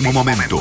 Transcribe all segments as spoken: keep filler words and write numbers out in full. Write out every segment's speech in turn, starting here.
último momento.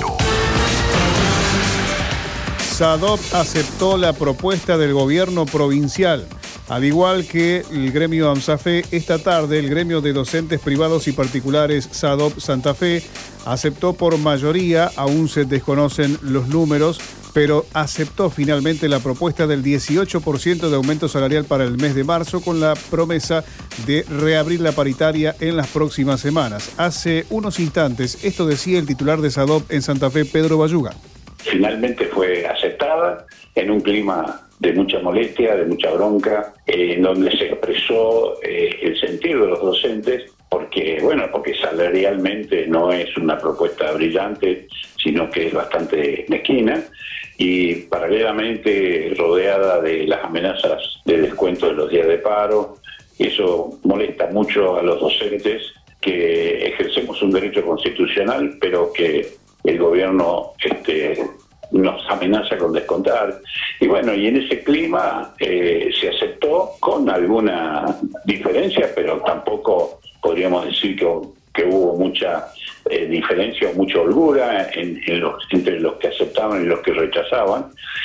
SADOP aceptó la propuesta del gobierno provincial. Al igual que el gremio AMSAFE, esta tarde el gremio de docentes privados y particulares SADOP Santa Fe aceptó por mayoría, aún se desconocen los números, pero aceptó finalmente la propuesta del dieciocho por ciento de aumento salarial para el mes de marzo, con la promesa de reabrir la paritaria en las próximas semanas. Hace unos instantes, esto decía el titular de SADOP en Santa Fe, Pedro Bayuga. Finalmente fue aceptada en un clima de mucha molestia, de mucha bronca, eh, en donde se expresó eh, el sentir de los docentes, porque, bueno, porque salarialmente no es una propuesta brillante, sino que es bastante mezquina, y paralelamente rodeada de las amenazas de descuento de los días de paro. Eso molesta mucho a los docentes, que ejercemos un derecho constitucional, pero que el gobierno este, nos amenaza con descontar. Y bueno, y en ese clima eh, se aceptó con alguna diferencia, pero tampoco podríamos decir que, que hubo mucha eh, diferencia o mucha holgura en, en los, entre los que aceptaban y los que rechazaban.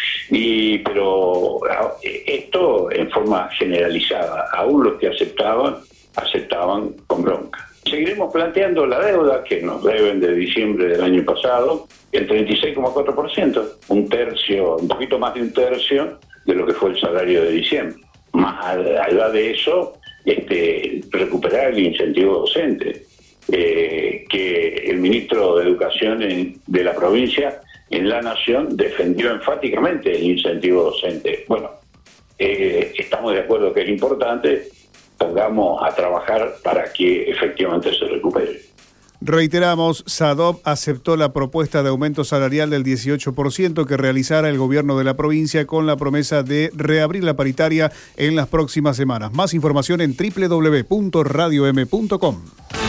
Y pero esto en forma generalizada, aún los que aceptaban, aceptaban con bronca. Seguiremos planteando la deuda que nos deben de diciembre del año pasado, el treinta y seis coma cuatro por ciento, un tercio, un poquito más de un tercio de lo que fue el salario de diciembre. Más allá de eso, este, recuperar el incentivo docente, eh, que el ministro de Educación en, de la provincia en La Nación defendió enfáticamente el incentivo docente. Bueno, eh, estamos de acuerdo que es importante. Pongamos a trabajar para que efectivamente se recupere. Reiteramos, SADOP aceptó la propuesta de aumento salarial del dieciocho por ciento que realizara el gobierno de la provincia, con la promesa de reabrir la paritaria en las próximas semanas. Más información en doble u doble u doble u punto radio m punto com.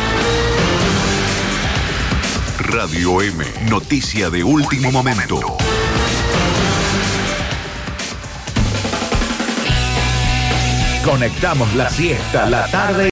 Radio M, noticia de último momento. Conectamos la siesta, la tarde